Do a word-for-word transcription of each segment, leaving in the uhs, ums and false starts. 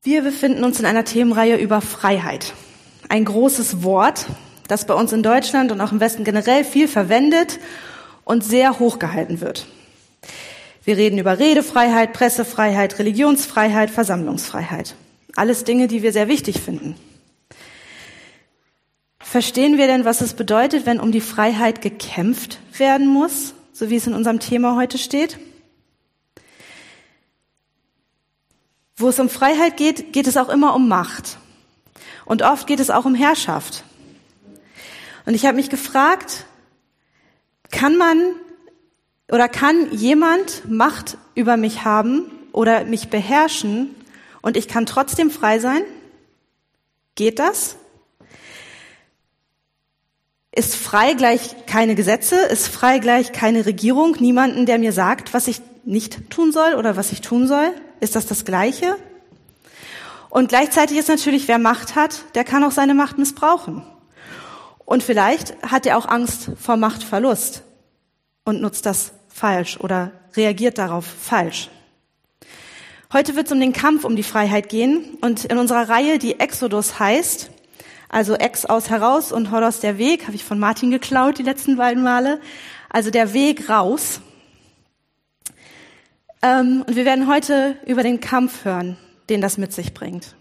Wir befinden uns in einer Themenreihe über Freiheit. Ein großes Wort, das bei uns in Deutschland und auch im Westen generell viel verwendet und sehr hochgehalten wird. Wir reden über Redefreiheit, Pressefreiheit, Religionsfreiheit, Versammlungsfreiheit. Alles Dinge, die wir sehr wichtig finden. Verstehen wir denn, was es bedeutet, wenn um die Freiheit gekämpft werden muss, so wie es in unserem Thema heute steht? Wo es um Freiheit geht, geht es auch immer um Macht. Und oft geht es auch um Herrschaft. Und ich habe mich gefragt, kann man oder kann jemand Macht über mich haben oder mich beherrschen und ich kann trotzdem frei sein? Geht das? Ist frei gleich keine Gesetze? Ist frei gleich keine Regierung? Niemanden, der mir sagt, was ich nicht tun soll oder was ich tun soll? Ist das das Gleiche? Und gleichzeitig ist natürlich, wer Macht hat, der kann auch seine Macht missbrauchen. Und vielleicht hat er auch Angst vor Machtverlust und nutzt das falsch oder reagiert darauf falsch. Heute wird es um den Kampf um die Freiheit gehen und in unserer Reihe, die Exodus heißt, also Ex aus heraus und Hodos der Weg, habe ich von Martin geklaut die letzten beiden Male, also der Weg raus. Ähm, und wir werden heute über den Kampf hören, den das mit sich bringt.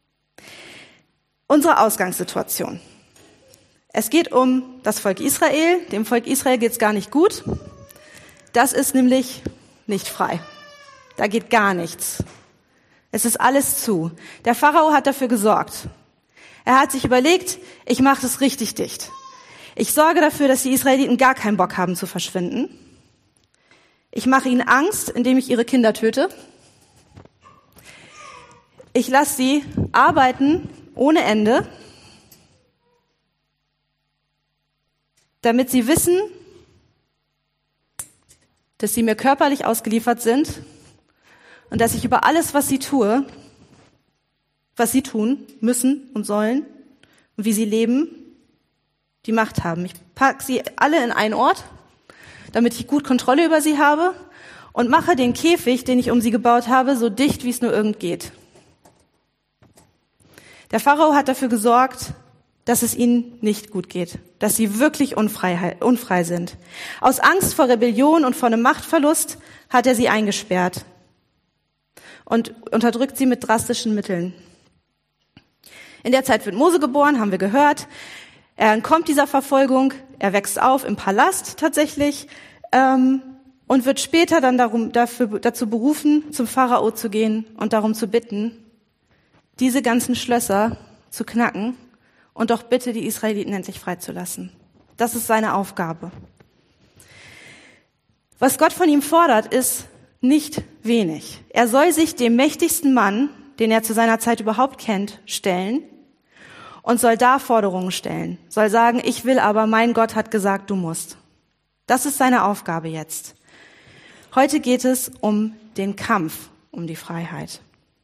Unsere Ausgangssituation. Es geht um das Volk Israel. Dem Volk Israel geht es gar nicht gut. Das ist nämlich nicht frei. Da geht gar nichts. Es ist alles zu. Der Pharao hat dafür gesorgt. Er hat sich überlegt, ich mache das richtig dicht. Ich sorge dafür, dass die Israeliten gar keinen Bock haben zu verschwinden. Ich mache ihnen Angst, indem ich ihre Kinder töte. Ich lasse sie arbeiten ohne Ende, damit sie wissen, dass sie mir körperlich ausgeliefert sind und dass ich über alles, was sie tue, was sie tun müssen und sollen und wie sie leben, die Macht haben. Ich packe sie alle in einen Ort, damit ich gut Kontrolle über sie habe und mache den Käfig, den ich um sie gebaut habe, so dicht, wie es nur irgend geht. Der Pharao hat dafür gesorgt, dass es ihnen nicht gut geht, dass sie wirklich unfrei, unfrei sind. Aus Angst vor Rebellion und vor einem Machtverlust hat er sie eingesperrt und unterdrückt sie mit drastischen Mitteln. In der Zeit wird Mose geboren, haben wir gehört. Er entkommt dieser Verfolgung, er wächst auf im Palast tatsächlich ähm, und wird später dann darum, dafür, dazu berufen, zum Pharao zu gehen und darum zu bitten, diese ganzen Schlösser zu knacken und doch bitte die Israeliten endlich freizulassen. Das ist seine Aufgabe. Was Gott von ihm fordert, ist nicht wenig. Er soll sich dem mächtigsten Mann, den er zu seiner Zeit überhaupt kennt, stellen und soll da Forderungen stellen. Soll sagen, ich will aber, mein Gott hat gesagt, du musst. Das ist seine Aufgabe jetzt. Heute geht es um den Kampf um die Freiheit.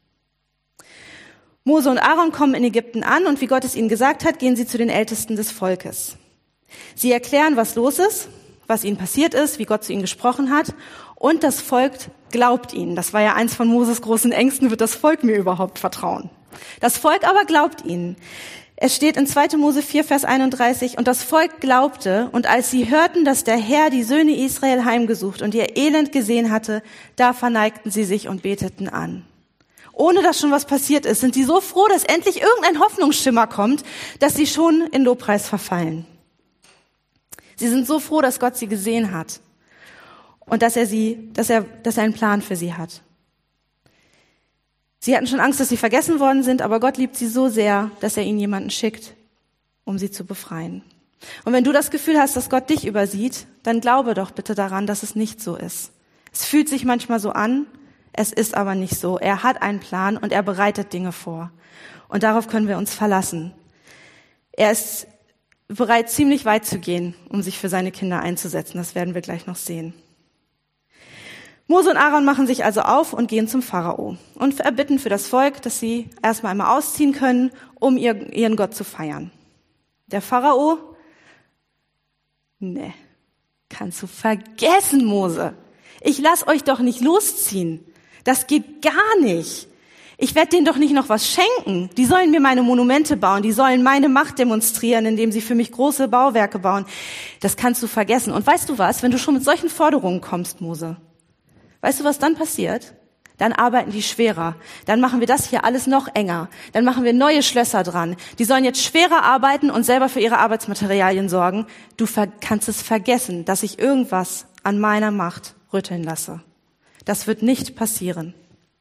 Mose und Aaron kommen in Ägypten an und wie Gott es ihnen gesagt hat, gehen sie zu den Ältesten des Volkes. Sie erklären, was los ist, was ihnen passiert ist, wie Gott zu ihnen gesprochen hat und das Volk glaubt ihnen. Das war ja eins von Moses großen Ängsten, wird das Volk mir überhaupt vertrauen? Das Volk aber glaubt ihnen. Es steht in zweiter Mose vier, Vers einunddreißig, und das Volk glaubte, und als sie hörten, dass der Herr die Söhne Israel heimgesucht und ihr Elend gesehen hatte, da verneigten sie sich und beteten an. Ohne dass schon was passiert ist, sind sie so froh, dass endlich irgendein Hoffnungsschimmer kommt, dass sie schon in Lobpreis verfallen. Sie sind so froh, dass Gott sie gesehen hat und dass er sie, dass er, dass er einen Plan für sie hat. Sie hatten schon Angst, dass sie vergessen worden sind, aber Gott liebt sie so sehr, dass er ihnen jemanden schickt, um sie zu befreien. Und wenn du das Gefühl hast, dass Gott dich übersieht, dann glaube doch bitte daran, dass es nicht so ist. Es fühlt sich manchmal so an, es ist aber nicht so. Er hat einen Plan und er bereitet Dinge vor. Und darauf können wir uns verlassen. Er ist bereit, ziemlich weit zu gehen, um sich für seine Kinder einzusetzen. Das werden wir gleich noch sehen. Mose und Aaron machen sich also auf und gehen zum Pharao und erbitten für das Volk, dass sie erstmal einmal ausziehen können, um ihren Gott zu feiern. Der Pharao, ne, kannst du vergessen, Mose. Ich lass euch doch nicht losziehen. Das geht gar nicht. Ich werde denen doch nicht noch was schenken. Die sollen mir meine Monumente bauen, die sollen meine Macht demonstrieren, indem sie für mich große Bauwerke bauen. Das kannst du vergessen. Und weißt du was, wenn du schon mit solchen Forderungen kommst, Mose, weißt du, was dann passiert? Dann arbeiten die schwerer. Dann machen wir das hier alles noch enger. Dann machen wir neue Schlösser dran. Die sollen jetzt schwerer arbeiten und selber für ihre Arbeitsmaterialien sorgen. Du ver- kannst es vergessen, dass ich irgendwas an meiner Macht rütteln lasse. Das wird nicht passieren.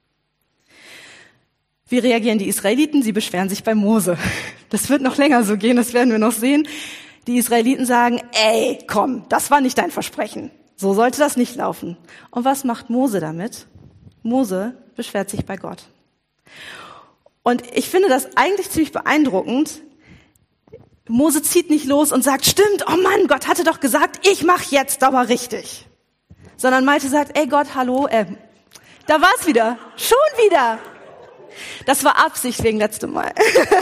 Wie reagieren die Israeliten? Sie beschweren sich bei Mose. Das wird noch länger so gehen, das werden wir noch sehen. Die Israeliten sagen, ey, komm, das war nicht dein Versprechen. So sollte das nicht laufen. Und was macht Mose damit? Mose beschwert sich bei Gott. Und ich finde das eigentlich ziemlich beeindruckend. Mose zieht nicht los und sagt, stimmt, oh Mann, Gott hatte doch gesagt, ich mach jetzt aber richtig. Sondern Malte sagt, ey Gott, hallo, äh, da war's wieder, schon wieder. Das war Absicht wegen letztem Mal.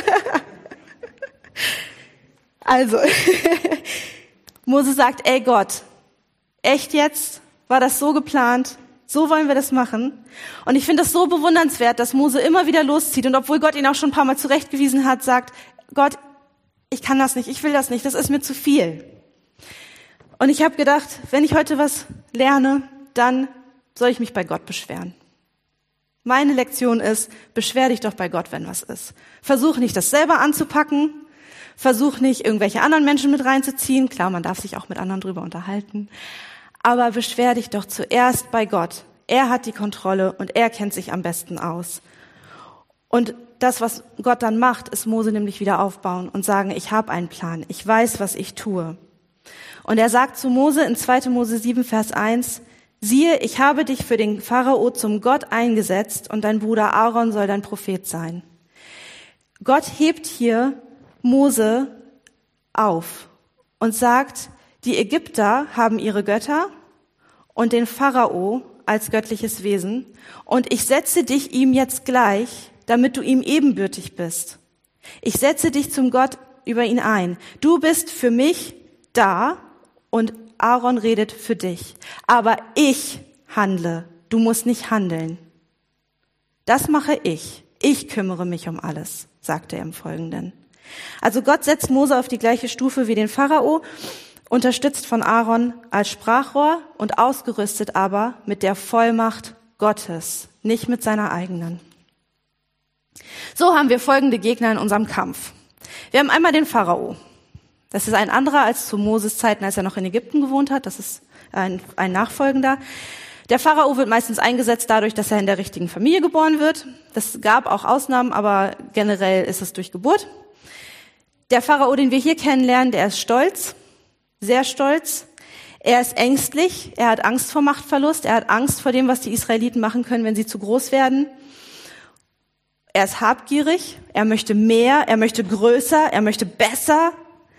Also, Mose sagt, ey Gott, echt jetzt? War das so geplant? So wollen wir das machen. Und ich finde das so bewundernswert, dass Mose immer wieder loszieht und obwohl Gott ihn auch schon ein paar Mal zurechtgewiesen hat, sagt, Gott, ich kann das nicht, ich will das nicht, das ist mir zu viel. Und ich habe gedacht, wenn ich heute was lerne, dann soll ich mich bei Gott beschweren. Meine Lektion ist, beschwer dich doch bei Gott, wenn was ist. Versuch nicht, das selber anzupacken. Versuch nicht, irgendwelche anderen Menschen mit reinzuziehen. Klar, man darf sich auch mit anderen drüber unterhalten. Aber beschwer dich doch zuerst bei Gott. Er hat die Kontrolle und er kennt sich am besten aus. Und das, was Gott dann macht, ist Mose nämlich wieder aufbauen und sagen, ich habe einen Plan, ich weiß, was ich tue. Und er sagt zu Mose in zweiter Mose sieben, Vers eins, siehe, ich habe dich für den Pharao zum Gott eingesetzt und dein Bruder Aaron soll dein Prophet sein. Gott hebt hier Mose auf und sagt, die Ägypter haben ihre Götter und den Pharao als göttliches Wesen und ich setze dich ihm jetzt gleich, damit du ihm ebenbürtig bist. Ich setze dich zum Gott über ihn ein. Du bist für mich da und Aaron redet für dich. Aber ich handle, du musst nicht handeln. Das mache ich. Ich kümmere mich um alles, sagte er im Folgenden. Also Gott setzt Mose auf die gleiche Stufe wie den Pharao, unterstützt von Aaron als Sprachrohr und ausgerüstet aber mit der Vollmacht Gottes, nicht mit seiner eigenen. So haben wir folgende Gegner in unserem Kampf. Wir haben einmal den Pharao. Das ist ein anderer als zu Moses Zeiten, als er noch in Ägypten gewohnt hat. Das ist ein, ein Nachfolgender. Der Pharao wird meistens eingesetzt dadurch, dass er in der richtigen Familie geboren wird. Das gab auch Ausnahmen, aber generell ist es durch Geburt. Der Pharao, den wir hier kennenlernen, der ist stolz, sehr stolz. Er ist ängstlich, er hat Angst vor Machtverlust, er hat Angst vor dem, was die Israeliten machen können, wenn sie zu groß werden. Er ist habgierig, er möchte mehr, er möchte größer, er möchte besser.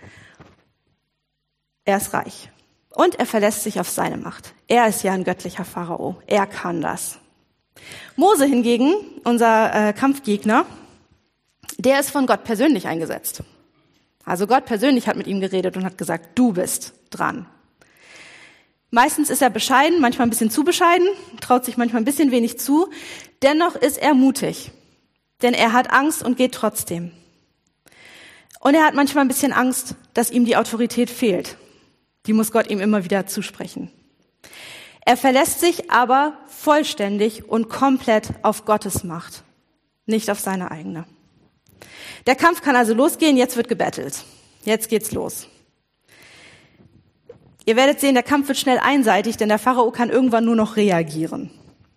Er ist reich und er verlässt sich auf seine Macht. Er ist ja ein göttlicher Pharao, er kann das. Mose hingegen, unser äh, Kampfgegner, der ist von Gott persönlich eingesetzt. Also Gott persönlich hat mit ihm geredet und hat gesagt, du bist dran. Meistens ist er bescheiden, manchmal ein bisschen zu bescheiden, traut sich manchmal ein bisschen wenig zu. Dennoch ist er mutig, denn er hat Angst und geht trotzdem. Und er hat manchmal ein bisschen Angst, dass ihm die Autorität fehlt. Die muss Gott ihm immer wieder zusprechen. Er verlässt sich aber vollständig und komplett auf Gottes Macht, nicht auf seine eigene. Der Kampf kann also losgehen, jetzt wird gebettelt. Jetzt geht's los. Ihr werdet sehen, der Kampf wird schnell einseitig, denn der Pharao kann irgendwann nur noch reagieren.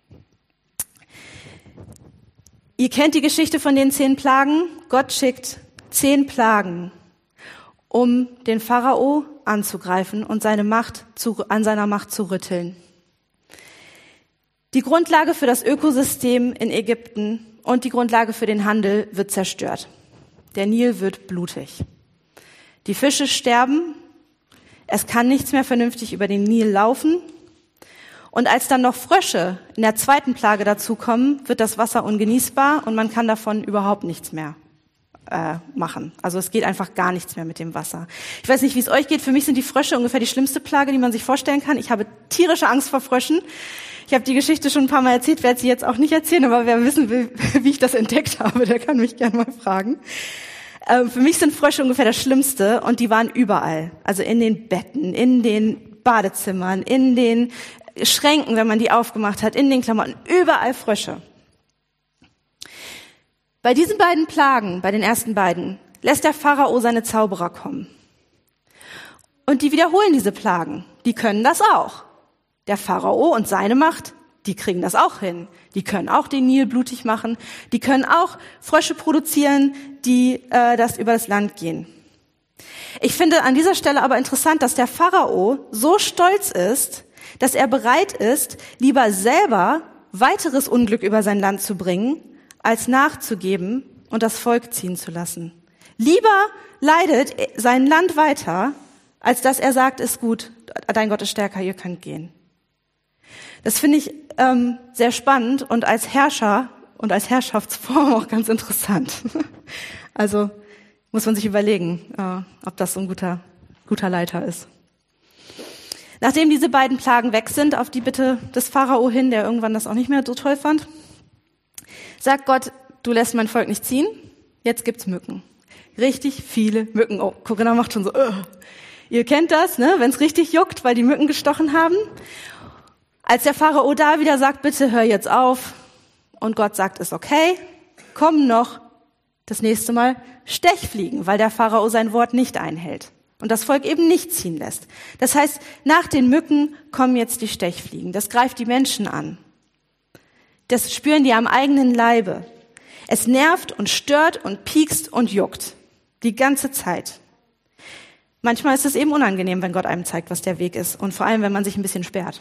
Ihr kennt die Geschichte von den zehn Plagen. Gott schickt zehn Plagen, um den Pharao anzugreifen und seine Macht zu, an seiner Macht zu rütteln. Die Grundlage für das Ökosystem in Ägypten und die Grundlage für den Handel wird zerstört. Der Nil wird blutig. Die Fische sterben. Es kann nichts mehr vernünftig über den Nil laufen. Und als dann noch Frösche in der zweiten Plage dazukommen, wird das Wasser ungenießbar und man kann davon überhaupt nichts mehr äh, machen. Also es geht einfach gar nichts mehr mit dem Wasser. Ich weiß nicht, wie es euch geht. Für mich sind die Frösche ungefähr die schlimmste Plage, die man sich vorstellen kann. Ich habe tierische Angst vor Fröschen. Ich habe die Geschichte schon ein paar Mal erzählt, werde sie jetzt auch nicht erzählen, aber wer wissen will, wie ich das entdeckt habe, der kann mich gerne mal fragen. Ähm, für mich sind Frösche ungefähr das Schlimmste und die waren überall. Also in den Betten, in den Badezimmern, in den Schränken, wenn man die aufgemacht hat, in den Klamotten, überall Frösche. Bei diesen beiden Plagen, bei den ersten beiden, lässt der Pharao seine Zauberer kommen. Und die wiederholen diese Plagen. Die können das auch. Der Pharao und seine Macht, die kriegen das auch hin. Die können auch den Nil blutig machen. Die können auch Frösche produzieren, die äh, das über das Land gehen. Ich finde an dieser Stelle aber interessant, dass der Pharao so stolz ist, dass er bereit ist, lieber selber weiteres Unglück über sein Land zu bringen, als nachzugeben und das Volk ziehen zu lassen. Lieber leidet sein Land weiter, als dass er sagt, ist gut, dein Gott ist stärker, ihr könnt gehen. Das finde ich ähm, sehr spannend und als Herrscher und als Herrschaftsform auch ganz interessant. Also muss man sich überlegen, äh, ob das so ein guter, guter Leiter ist. Nachdem diese beiden Plagen weg sind, auf die Bitte des Pharao hin, der irgendwann das auch nicht mehr so toll fand, sagt Gott, du lässt mein Volk nicht ziehen, jetzt gibt's Mücken. Richtig viele Mücken. Oh, Corinna macht schon so, uh. Ihr kennt das, ne? Wenn es richtig juckt, weil die Mücken gestochen haben. Als der Pharao da wieder sagt, bitte hör jetzt auf, und Gott sagt, ist okay, kommen noch das nächste Mal Stechfliegen, weil der Pharao sein Wort nicht einhält und das Volk eben nicht ziehen lässt. Das heißt, nach den Mücken kommen jetzt die Stechfliegen. Das greift die Menschen an. Das spüren die am eigenen Leibe. Es nervt und stört und piekst und juckt. Die ganze Zeit. Manchmal ist es eben unangenehm, wenn Gott einem zeigt, was der Weg ist. Und vor allem, wenn man sich ein bisschen sperrt.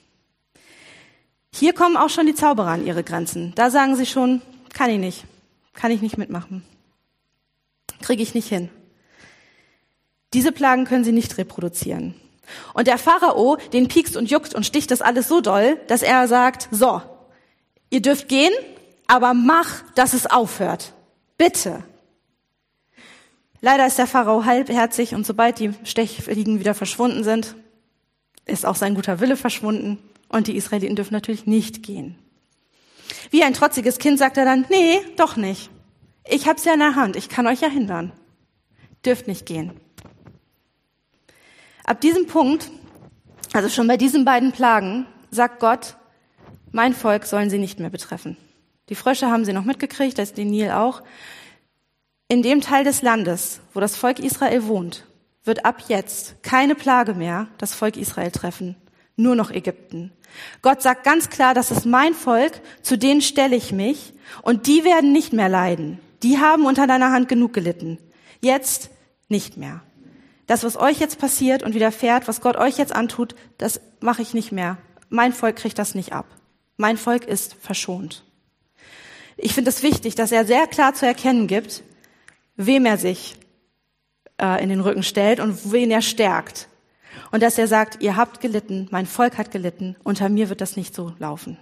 Hier kommen auch schon die Zauberer an ihre Grenzen. Da sagen sie schon, kann ich nicht. Kann ich nicht mitmachen. Kriege ich nicht hin. Diese Plagen können sie nicht reproduzieren. Und der Pharao, den piekst und juckt und sticht das alles so doll, dass er sagt, so, ihr dürft gehen, aber mach, dass es aufhört. Bitte. Leider ist der Pharao halbherzig und sobald die Stechfliegen wieder verschwunden sind, ist auch sein guter Wille verschwunden und die Israeliten dürfen natürlich nicht gehen. Wie ein trotziges Kind sagt er dann, nee, doch nicht. Ich hab's ja in der Hand, ich kann euch ja hindern. Dürft nicht gehen. Ab diesem Punkt, also schon bei diesen beiden Plagen, sagt Gott, mein Volk sollen sie nicht mehr betreffen. Die Frösche haben sie noch mitgekriegt, das ist den Nil auch. In dem Teil des Landes, wo das Volk Israel wohnt, wird ab jetzt keine Plage mehr das Volk Israel treffen, nur noch Ägypten. Gott sagt ganz klar, das ist mein Volk, zu denen stelle ich mich und die werden nicht mehr leiden. Die haben unter deiner Hand genug gelitten. Jetzt nicht mehr. Das, was euch jetzt passiert und widerfährt, was Gott euch jetzt antut, das mache ich nicht mehr. Mein Volk kriegt das nicht ab. Mein Volk ist verschont. Ich finde es wichtig, dass er sehr klar zu erkennen gibt, wem er sich äh, in den Rücken stellt und wen er stärkt. Und dass er sagt, ihr habt gelitten, mein Volk hat gelitten, unter mir wird das nicht so laufen.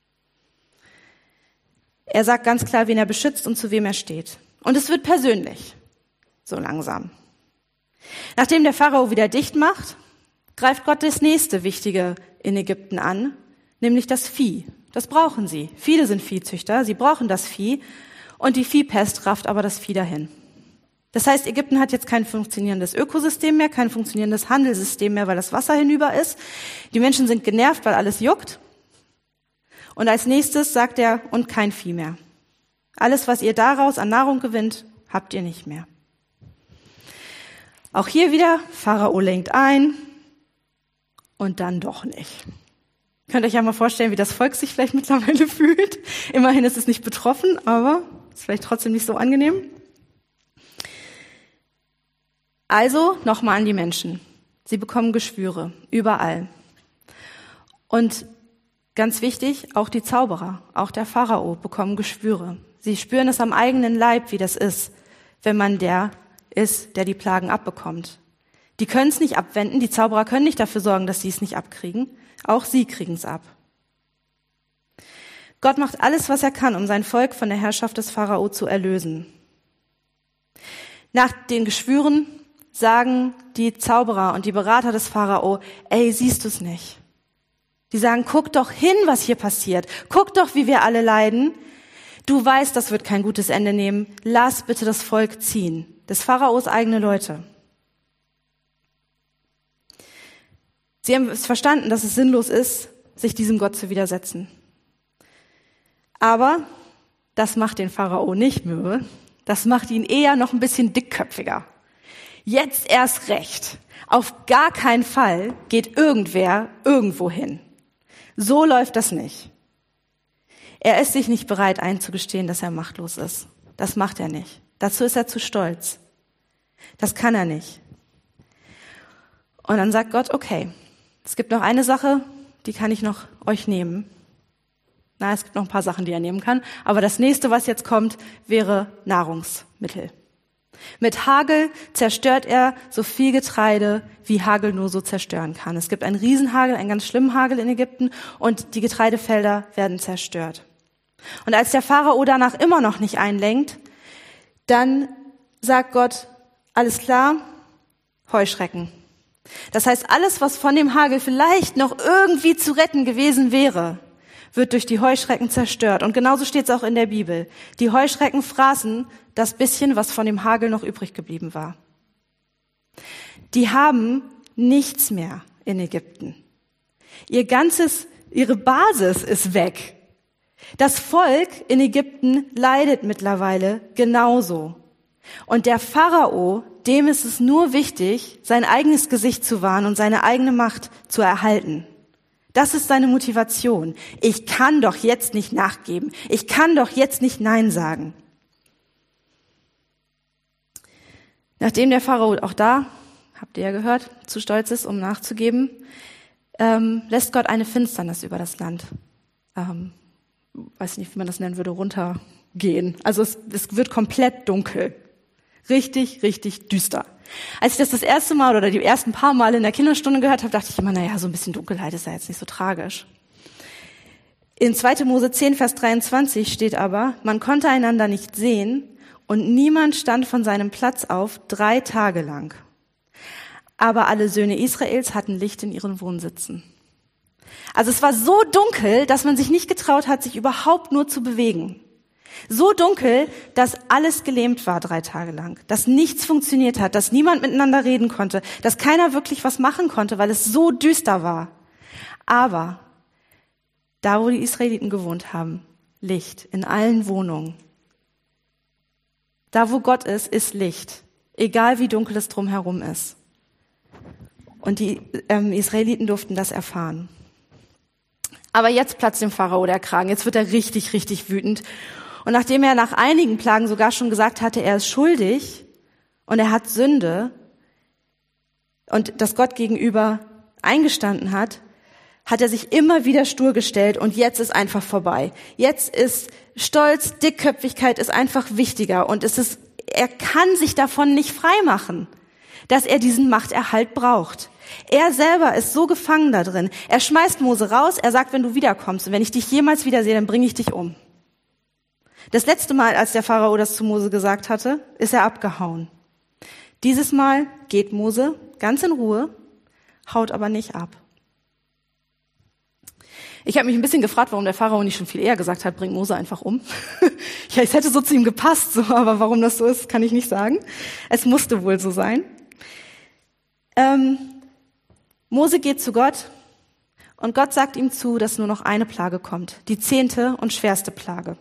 Er sagt ganz klar, wen er beschützt und zu wem er steht. Und es wird persönlich, so langsam. Nachdem der Pharao wieder dicht macht, greift Gott das nächste Wichtige in Ägypten an, nämlich das Vieh. Das brauchen sie. Viele sind Viehzüchter, sie brauchen das Vieh und die Viehpest rafft aber das Vieh dahin. Das heißt, Ägypten hat jetzt kein funktionierendes Ökosystem mehr, kein funktionierendes Handelssystem mehr, weil das Wasser hinüber ist. Die Menschen sind genervt, weil alles juckt. Und als nächstes sagt er, und kein Vieh mehr. Alles, was ihr daraus an Nahrung gewinnt, habt ihr nicht mehr. Auch hier wieder, Pharao lenkt ein und dann doch nicht. Könnt ihr euch ja mal vorstellen, wie das Volk sich vielleicht mittlerweile fühlt. Immerhin ist es nicht betroffen, aber ist vielleicht trotzdem nicht so angenehm. Also nochmal an die Menschen. Sie bekommen Geschwüre, überall. Und ganz wichtig, auch die Zauberer, auch der Pharao bekommen Geschwüre. Sie spüren es am eigenen Leib, wie das ist, wenn man der ist, der die Plagen abbekommt. Die können es nicht abwenden, die Zauberer können nicht dafür sorgen, dass sie es nicht abkriegen. Auch sie kriegen es ab. Gott macht alles, was er kann, um sein Volk von der Herrschaft des Pharao zu erlösen. Nach den Geschwüren sagen die Zauberer und die Berater des Pharao, ey, siehst du es nicht? Die sagen, guck doch hin, was hier passiert. Guck doch, wie wir alle leiden. Du weißt, das wird kein gutes Ende nehmen. Lass bitte das Volk ziehen. Des Pharaos eigene Leute. Sie haben es verstanden, dass es sinnlos ist, sich diesem Gott zu widersetzen. Aber das macht den Pharao nicht mürbe. Das macht ihn eher noch ein bisschen dickköpfiger. Jetzt erst recht. Auf gar keinen Fall geht irgendwer irgendwo hin. So läuft das nicht. Er ist sich nicht bereit einzugestehen, dass er machtlos ist. Das macht er nicht. Dazu ist er zu stolz. Das kann er nicht. Und dann sagt Gott, okay, es gibt noch eine Sache, die kann ich noch euch nehmen. Na, es gibt noch ein paar Sachen, die er nehmen kann. Aber das nächste, was jetzt kommt, wäre Nahrungsmittel. Mit Hagel zerstört er so viel Getreide, wie Hagel nur so zerstören kann. Es gibt einen Riesenhagel, einen ganz schlimmen Hagel in Ägypten und die Getreidefelder werden zerstört. Und als der Pharao danach immer noch nicht einlenkt, dann sagt Gott, alles klar, Heuschrecken. Das heißt, alles, was von dem Hagel vielleicht noch irgendwie zu retten gewesen wäre, wird durch die Heuschrecken zerstört. Und genauso steht es auch in der Bibel. Die Heuschrecken fraßen das bisschen, was von dem Hagel noch übrig geblieben war. Die haben nichts mehr in Ägypten. Ihr ganzes, ihre Basis ist weg. Das Volk in Ägypten leidet mittlerweile genauso. Und der Pharao, dem ist es nur wichtig, sein eigenes Gesicht zu wahren und seine eigene Macht zu erhalten. Das ist seine Motivation. Ich kann doch jetzt nicht nachgeben. Ich kann doch jetzt nicht Nein sagen. Nachdem der Pharao auch da, habt ihr ja gehört, zu stolz ist, um nachzugeben, ähm, lässt Gott eine Finsternis über das Land, ähm, weiß nicht, wie man das nennen würde, runtergehen. Also es, es wird komplett dunkel. Richtig, richtig düster. Als ich das das erste Mal oder die ersten paar Male in der Kinderstunde gehört habe, dachte ich immer, naja, so ein bisschen Dunkelheit ist ja jetzt nicht so tragisch. In zweiter Mose zehn, Vers dreiundzwanzig steht aber, man konnte einander nicht sehen und niemand stand von seinem Platz auf drei Tage lang. Aber alle Söhne Israels hatten Licht in ihren Wohnsitzen. Also es war so dunkel, dass man sich nicht getraut hat, sich überhaupt nur zu bewegen. So dunkel, dass alles gelähmt war drei Tage lang, dass nichts funktioniert hat, dass niemand miteinander reden konnte, dass keiner wirklich was machen konnte, weil es so düster war. Aber da, wo die Israeliten gewohnt haben, Licht in allen Wohnungen. Da, wo Gott ist, ist Licht, egal wie dunkel es drumherum ist. Und die ähm, Israeliten durften das erfahren. Aber jetzt platzt dem Pharao der Kragen, jetzt wird er richtig, richtig wütend. Und nachdem er nach einigen Plagen sogar schon gesagt hatte, er ist schuldig und er hat Sünde und das Gott gegenüber eingestanden hat, hat er sich immer wieder stur gestellt und jetzt ist einfach vorbei. Jetzt ist Stolz, Dickköpfigkeit ist einfach wichtiger und es ist, er kann sich davon nicht freimachen, dass er diesen Machterhalt braucht. Er selber ist so gefangen da drin. Er schmeißt Mose raus, er sagt, wenn du wiederkommst und wenn ich dich jemals wiedersehe, dann bringe ich dich um. Das letzte Mal, als der Pharao das zu Mose gesagt hatte, ist er abgehauen. Dieses Mal geht Mose ganz in Ruhe, haut aber nicht ab. Ich habe mich ein bisschen gefragt, warum der Pharao nicht schon viel eher gesagt hat, bring Mose einfach um. Ja, es hätte so zu ihm gepasst, so, aber warum das so ist, kann ich nicht sagen. Es musste wohl so sein. Ähm, Mose geht zu Gott und Gott sagt ihm zu, dass nur noch eine Plage kommt, die zehnte und schwerste Plage.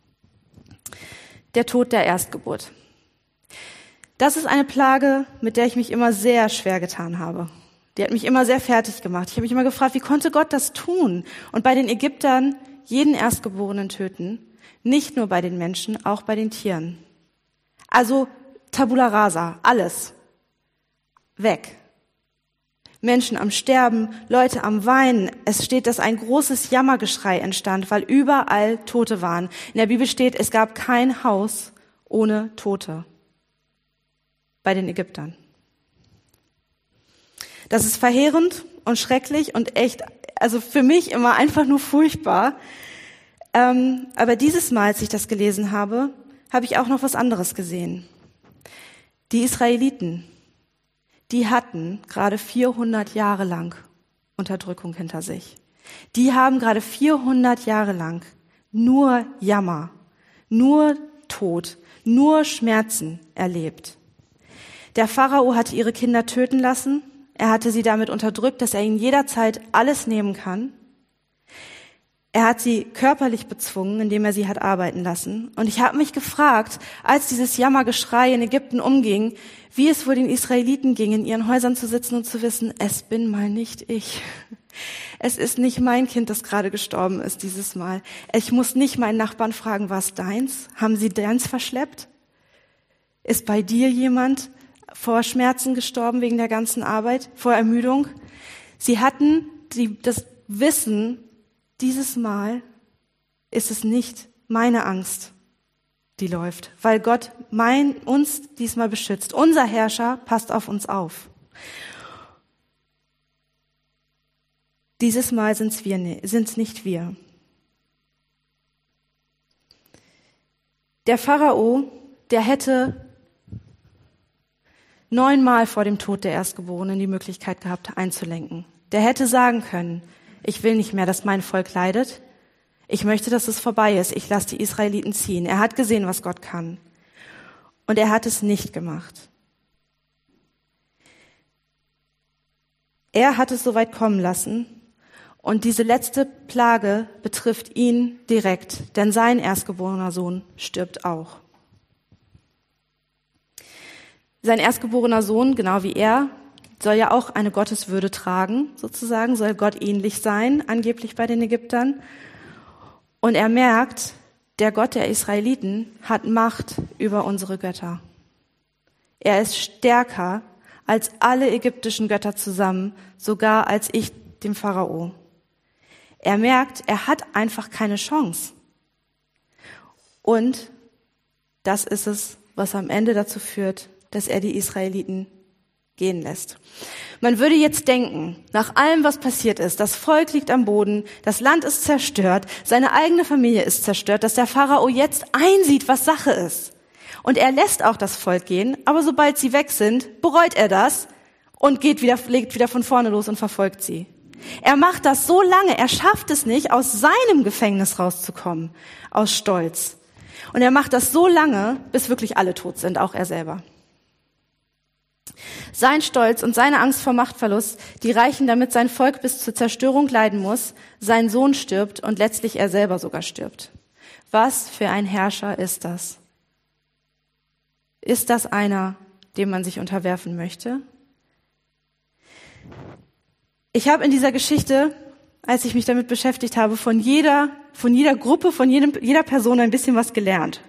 Der Tod der Erstgeburt. Das ist eine Plage, mit der ich mich immer sehr schwer getan habe. Die hat mich immer sehr fertig gemacht. Ich habe mich immer gefragt, wie konnte Gott das tun? Und bei den Ägyptern jeden Erstgeborenen töten. Nicht nur bei den Menschen, auch bei den Tieren. Also Tabula rasa, alles. Weg. Menschen am Sterben, Leute am Weinen. Es steht, dass ein großes Jammergeschrei entstand, weil überall Tote waren. In der Bibel steht, es gab kein Haus ohne Tote. Bei den Ägyptern. Das ist verheerend und schrecklich und echt, also für mich immer einfach nur furchtbar. Ähm, aber dieses Mal, als ich das gelesen habe, habe ich auch noch was anderes gesehen. Die Israeliten, die hatten gerade vierhundert Jahre lang Unterdrückung hinter sich. Die haben gerade vierhundert Jahre lang nur Jammer, nur Tod, nur Schmerzen erlebt. Der Pharao hatte ihre Kinder töten lassen. Er hatte sie damit unterdrückt, dass er ihnen jederzeit alles nehmen kann. Er hat sie körperlich bezwungen, indem er sie hat arbeiten lassen. Und ich habe mich gefragt, als dieses Jammergeschrei in Ägypten umging, wie es wohl den Israeliten ging, in ihren Häusern zu sitzen und zu wissen, es bin mal nicht ich. Es ist nicht mein Kind, das gerade gestorben ist dieses Mal. Ich muss nicht meinen Nachbarn fragen, war es deins? Haben sie deins verschleppt? Ist bei dir jemand vor Schmerzen gestorben wegen der ganzen Arbeit, vor Ermüdung? Sie hatten die, das Wissen, dieses Mal ist es nicht meine Angst, die läuft, weil Gott mein, uns diesmal beschützt. Unser Herrscher passt auf uns auf. Dieses Mal sind's wir, sind's nicht wir. Der Pharao, der hätte neunmal vor dem Tod der Erstgeborenen die Möglichkeit gehabt, einzulenken. Der hätte sagen können, ich will nicht mehr, dass mein Volk leidet. Ich möchte, dass es vorbei ist. Ich lasse die Israeliten ziehen. Er hat gesehen, was Gott kann. Und er hat es nicht gemacht. Er hat es so weit kommen lassen. Und diese letzte Plage betrifft ihn direkt, denn sein erstgeborener Sohn stirbt auch. Sein erstgeborener Sohn, genau wie er, soll ja auch eine Gotteswürde tragen, sozusagen, soll Gott ähnlich sein, angeblich bei den Ägyptern. Und er merkt, der Gott der Israeliten hat Macht über unsere Götter. Er ist stärker als alle ägyptischen Götter zusammen, sogar als ich, dem Pharao. Er merkt, er hat einfach keine Chance. Und das ist es, was am Ende dazu führt, dass er die Israeliten gehen lässt. Man würde jetzt denken, nach allem, was passiert ist, das Volk liegt am Boden, das Land ist zerstört, seine eigene Familie ist zerstört, dass der Pharao jetzt einsieht, was Sache ist. Und er lässt auch das Volk gehen, aber sobald sie weg sind, bereut er das und geht wieder, legt wieder von vorne los und verfolgt sie. Er macht das so lange, er schafft es nicht, aus seinem Gefängnis rauszukommen, aus Stolz. Und er macht das so lange, bis wirklich alle tot sind, auch er selber. Sein Stolz und seine Angst vor Machtverlust, die reichen, damit sein Volk bis zur Zerstörung leiden muss, sein Sohn stirbt und letztlich er selber sogar stirbt. Was für ein Herrscher ist das? Ist das einer, dem man sich unterwerfen möchte? Ich habe in dieser Geschichte, als ich mich damit beschäftigt habe, von jeder, von jeder Gruppe, von jedem, jeder Person ein bisschen was gelernt.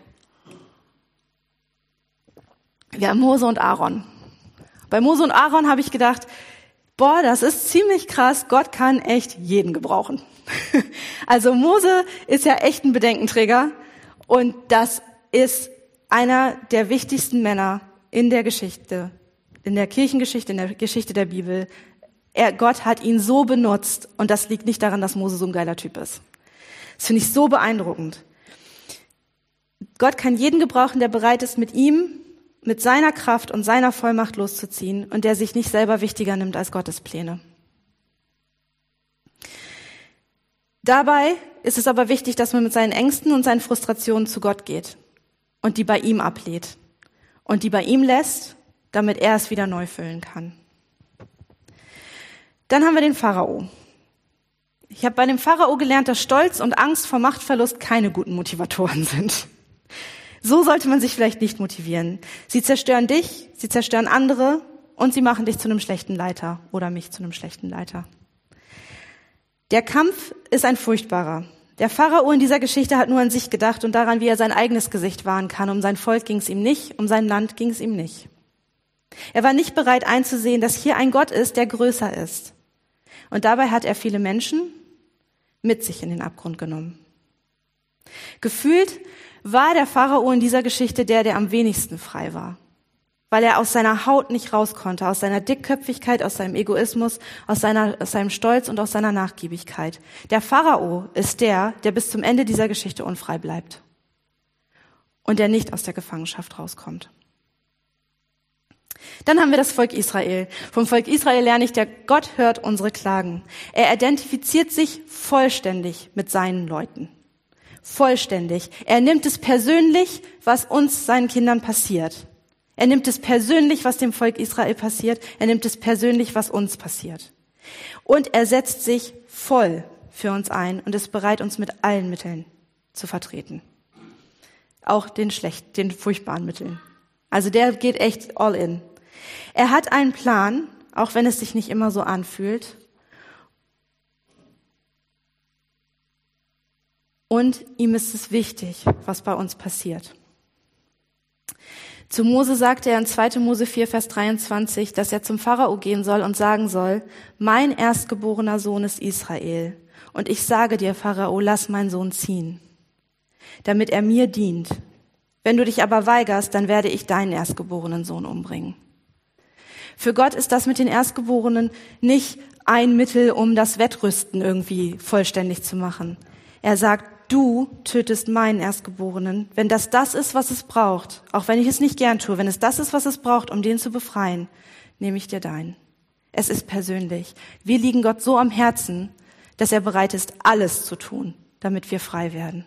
Wir haben Mose und Aaron. Bei Mose und Aaron habe ich gedacht, boah, das ist ziemlich krass, Gott kann echt jeden gebrauchen. Also Mose ist ja echt ein Bedenkenträger und das ist einer der wichtigsten Männer in der Geschichte, in der Kirchengeschichte, in der Geschichte der Bibel. Er, Gott hat ihn so benutzt und das liegt nicht daran, dass Mose so ein geiler Typ ist. Das finde ich so beeindruckend. Gott kann jeden gebrauchen, der bereit ist, mit ihm, mit seiner Kraft und seiner Vollmacht loszuziehen und der sich nicht selber wichtiger nimmt als Gottes Pläne. Dabei ist es aber wichtig, dass man mit seinen Ängsten und seinen Frustrationen zu Gott geht und die bei ihm ablehnt und die bei ihm lässt, damit er es wieder neu füllen kann. Dann haben wir den Pharao. Ich habe bei dem Pharao gelernt, dass Stolz und Angst vor Machtverlust keine guten Motivatoren sind. So sollte man sich vielleicht nicht motivieren. Sie zerstören dich, sie zerstören andere und sie machen dich zu einem schlechten Leiter oder mich zu einem schlechten Leiter. Der Kampf ist ein furchtbarer. Der Pharao in dieser Geschichte hat nur an sich gedacht und daran, wie er sein eigenes Gesicht wahren kann. Um sein Volk ging es ihm nicht, um sein Land ging es ihm nicht. Er war nicht bereit einzusehen, dass hier ein Gott ist, der größer ist. Und dabei hat er viele Menschen mit sich in den Abgrund genommen. Gefühlt war der Pharao in dieser Geschichte der, der am wenigsten frei war, weil er aus seiner Haut nicht raus konnte, aus seiner Dickköpfigkeit, aus seinem Egoismus, aus, seiner, aus seinem Stolz und aus seiner Nachgiebigkeit. Der Pharao ist der, der bis zum Ende dieser Geschichte unfrei bleibt und der nicht aus der Gefangenschaft rauskommt. Dann haben wir das Volk Israel. Vom Volk Israel lerne ich, der Gott hört unsere Klagen. Er identifiziert sich vollständig mit seinen Leuten. Vollständig. Er nimmt es persönlich, was uns, seinen Kindern, passiert. Er nimmt es persönlich, was dem Volk Israel passiert. Er nimmt es persönlich, was uns passiert. Und er setzt sich voll für uns ein und ist bereit, uns mit allen Mitteln zu vertreten. Auch den schlechten, den furchtbaren Mitteln. Also der geht echt all in. Er hat einen Plan, auch wenn es sich nicht immer so anfühlt. Und ihm ist es wichtig, was bei uns passiert. Zu Mose sagte er in zweiter Mose vier, Vers dreiundzwanzig, dass er zum Pharao gehen soll und sagen soll, mein erstgeborener Sohn ist Israel. Und ich sage dir, Pharao, lass meinen Sohn ziehen, damit er mir dient. Wenn du dich aber weigerst, dann werde ich deinen erstgeborenen Sohn umbringen. Für Gott ist das mit den Erstgeborenen nicht ein Mittel, um das Wettrüsten irgendwie vollständig zu machen. Er sagt, du tötest meinen Erstgeborenen, wenn das das ist, was es braucht, auch wenn ich es nicht gern tue, wenn es das ist, was es braucht, um den zu befreien, nehme ich dir deinen. Es ist persönlich. Wir liegen Gott so am Herzen, dass er bereit ist, alles zu tun, damit wir frei werden.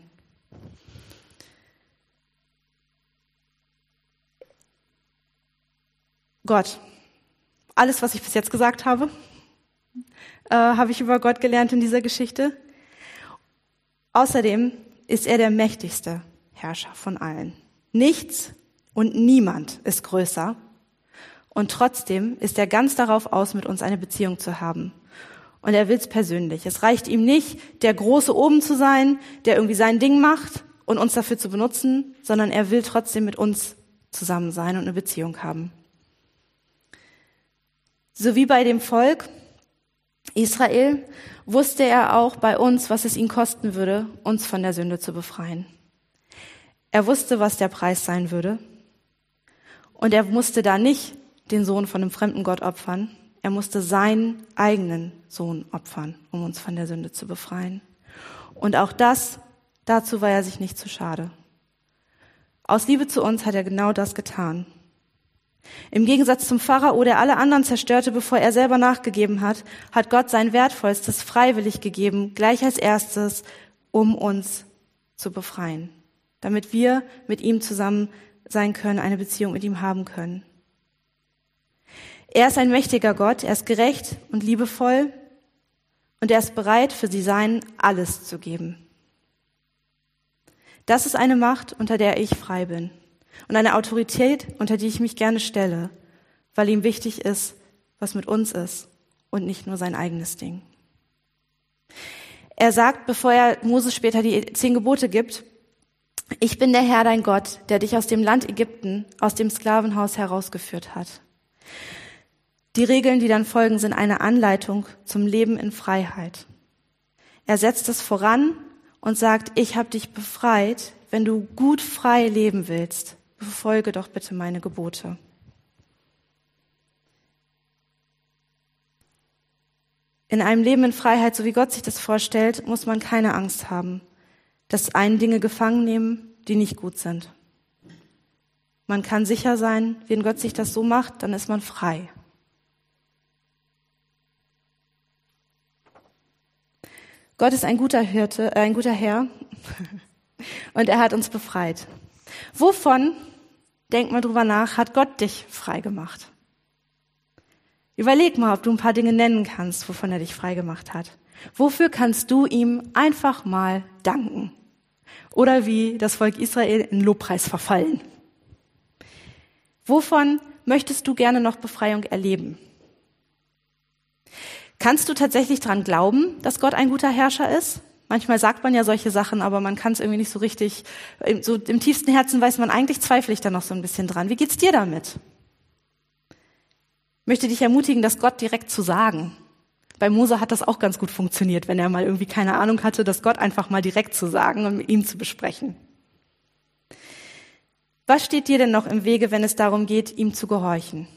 Gott. Alles, was ich bis jetzt gesagt habe, äh, habe ich über Gott gelernt in dieser Geschichte. Außerdem ist er der mächtigste Herrscher von allen. Nichts und niemand ist größer. Und trotzdem ist er ganz darauf aus, mit uns eine Beziehung zu haben. Und er will es persönlich. Es reicht ihm nicht, der Große oben zu sein, der irgendwie sein Ding macht und uns dafür zu benutzen, sondern er will trotzdem mit uns zusammen sein und eine Beziehung haben. So wie bei dem Volk Israel wusste er auch bei uns, was es ihn kosten würde, uns von der Sünde zu befreien. Er wusste, was der Preis sein würde. Und er musste da nicht den Sohn von einem fremden Gott opfern. Er musste seinen eigenen Sohn opfern, um uns von der Sünde zu befreien. Und auch das, dazu war er sich nicht zu schade. Aus Liebe zu uns hat er genau das getan. Im Gegensatz zum Pharao, der alle anderen zerstörte, bevor er selber nachgegeben hat, hat Gott sein Wertvollstes freiwillig gegeben, gleich als erstes, um uns zu befreien, damit wir mit ihm zusammen sein können, eine Beziehung mit ihm haben können. Er ist ein mächtiger Gott, er ist gerecht und liebevoll und er ist bereit, für sie sein alles zu geben. Das ist eine Macht, unter der ich frei bin. Und eine Autorität, unter die ich mich gerne stelle, weil ihm wichtig ist, was mit uns ist und nicht nur sein eigenes Ding. Er sagt, bevor er Mose später die zehn Gebote gibt, ich bin der Herr, dein Gott, der dich aus dem Land Ägypten, aus dem Sklavenhaus herausgeführt hat. Die Regeln, die dann folgen, sind eine Anleitung zum Leben in Freiheit. Er setzt es voran und sagt, ich habe dich befreit, wenn du gut frei leben willst. Befolge doch bitte meine Gebote. In einem Leben in Freiheit, so wie Gott sich das vorstellt, muss man keine Angst haben, dass einen Dinge gefangen nehmen, die nicht gut sind. Man kann sicher sein, wenn Gott sich das so macht, dann ist man frei. Gott ist ein guter Hirte, äh, ein guter Herr und er hat uns befreit. Wovon, denk mal drüber nach, hat Gott dich frei gemacht? Überleg mal, ob du ein paar Dinge nennen kannst, wovon er dich frei gemacht hat. Wofür kannst du ihm einfach mal danken? Oder wie das Volk Israel in Lobpreis verfallen? Wovon möchtest du gerne noch Befreiung erleben? Kannst du tatsächlich dran glauben, dass Gott ein guter Herrscher ist? Manchmal sagt man ja solche Sachen, aber man kann es irgendwie nicht so richtig, so im tiefsten Herzen weiß man, eigentlich zweifle ich da noch so ein bisschen dran. Wie geht's dir damit? Ich möchte dich ermutigen, das Gott direkt zu sagen. Bei Mose hat das auch ganz gut funktioniert, wenn er mal irgendwie keine Ahnung hatte, das Gott einfach mal direkt zu sagen und mit ihm zu besprechen. Was steht dir denn noch im Wege, wenn es darum geht, ihm zu gehorchen?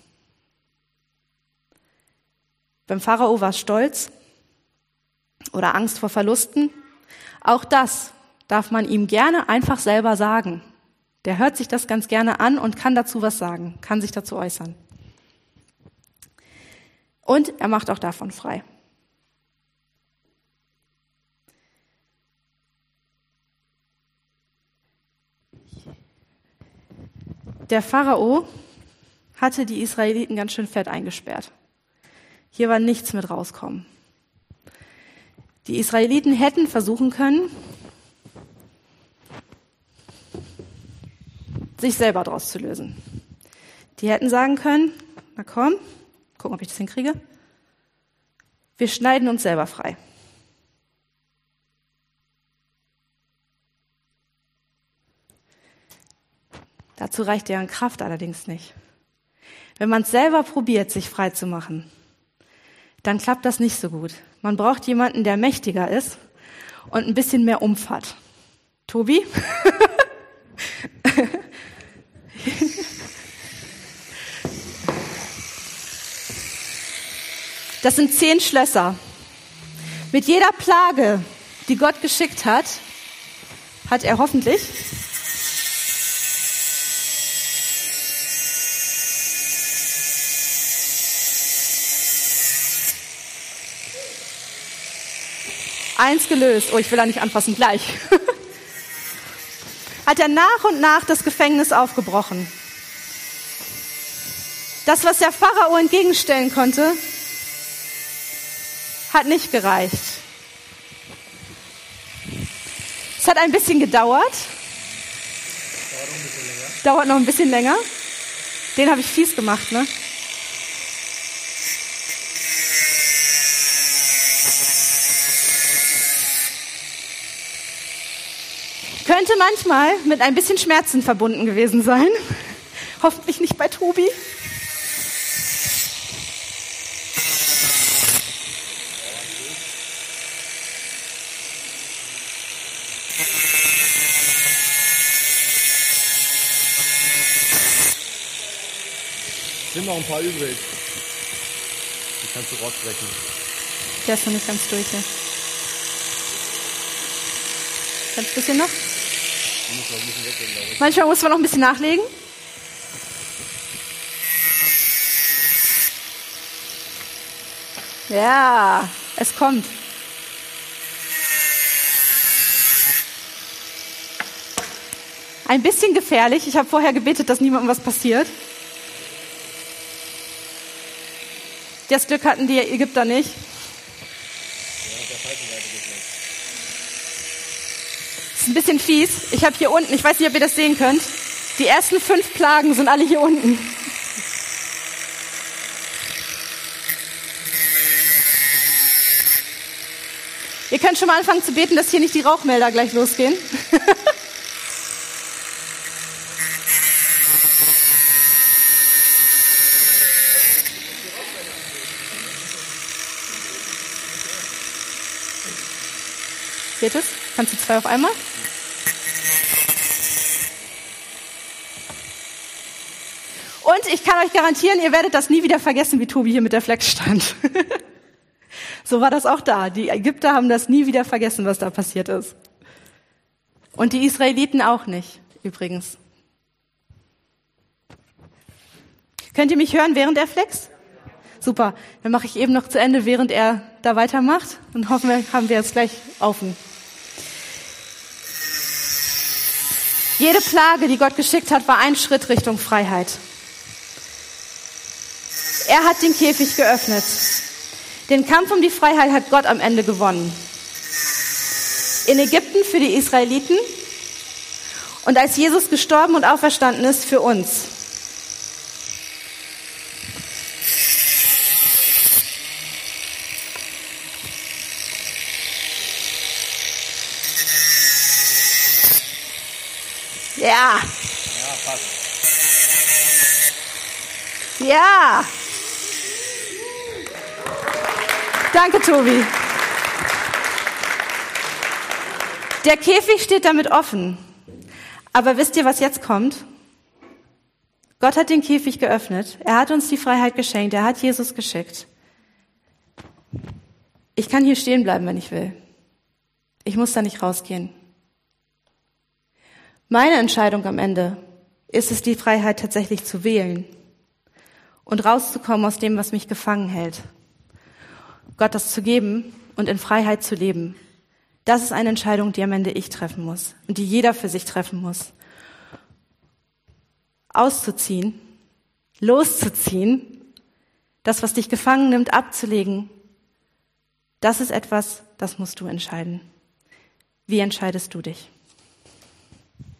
Beim Pharao war es Stolz oder Angst vor Verlusten. Auch das darf man ihm gerne einfach selber sagen. Der hört sich das ganz gerne an und kann dazu was sagen, kann sich dazu äußern. Und er macht auch davon frei. Der Pharao hatte die Israeliten ganz schön fett eingesperrt. Hier war nichts mit rauskommen. Die Israeliten hätten versuchen können, sich selber daraus zu lösen. Die hätten sagen können, na komm, gucken, ob ich das hinkriege. Wir schneiden uns selber frei. Dazu reicht deren Kraft allerdings nicht. Wenn man es selber probiert, sich frei zu machen, dann klappt das nicht so gut. Man braucht jemanden, der mächtiger ist und ein bisschen mehr Umf hat. Tobi? Das sind zehn Schlösser. Mit jeder Plage, die Gott geschickt hat, hat er hoffentlich eins gelöst. Oh, ich will da nicht anfassen, gleich. Hat er nach und nach das Gefängnis aufgebrochen. Das, was der Pharao entgegenstellen konnte, hat nicht gereicht. Es hat ein bisschen gedauert. Dauert noch ein bisschen länger. Dauert noch ein bisschen länger. Den habe ich fies gemacht, ne? Könnte manchmal mit ein bisschen Schmerzen verbunden gewesen sein. Hoffentlich nicht bei Tobi. Es sind noch ein paar übrig. Die kannst du rausbrechen. Der ist noch nicht ganz durch hier. Ganz bisschen noch? Muss noch ein bisschen weggehen, glaube ich. Manchmal muss man noch ein bisschen nachlegen. Ja, es kommt. Ein bisschen gefährlich. Ich habe vorher gebetet, dass niemandem was passiert. Das Glück hatten die Ägypter nicht. Das ist ein bisschen fies. Ich habe hier unten, ich weiß nicht, ob ihr das sehen könnt, die ersten fünf Plagen sind alle hier unten. Ihr könnt schon mal anfangen zu beten, dass hier nicht die Rauchmelder gleich losgehen. Geht es? Kannst du zwei auf einmal? Und ich kann euch garantieren, ihr werdet das nie wieder vergessen, wie Tobi hier mit der Flex stand. So war das auch da. Die Ägypter haben das nie wieder vergessen, was da passiert ist. Und die Israeliten auch nicht, übrigens. Könnt ihr mich hören, während er flext? Super. Dann mache ich eben noch zu Ende, während er da weitermacht. Und hoffen wir, haben wir jetzt gleich offen. Jede Plage, die Gott geschickt hat, war ein Schritt Richtung Freiheit. Er hat den Käfig geöffnet. Den Kampf um die Freiheit hat Gott am Ende gewonnen. In Ägypten für die Israeliten und als Jesus gestorben und auferstanden ist für uns. Ja. Ja, passt. Ja. Danke, Tobi. Der Käfig steht damit offen. Aber wisst ihr, was jetzt kommt? Gott hat den Käfig geöffnet. Er hat uns die Freiheit geschenkt. Er hat Jesus geschickt. Ich kann hier stehen bleiben, wenn ich will. Ich muss da nicht rausgehen. Meine Entscheidung am Ende ist es, die Freiheit tatsächlich zu wählen und rauszukommen aus dem, was mich gefangen hält. Gott das zu geben und in Freiheit zu leben. Das ist eine Entscheidung, die am Ende ich treffen muss und die jeder für sich treffen muss. Auszuziehen, loszuziehen, das, was dich gefangen nimmt, abzulegen, das ist etwas, das musst du entscheiden. Wie entscheidest du dich?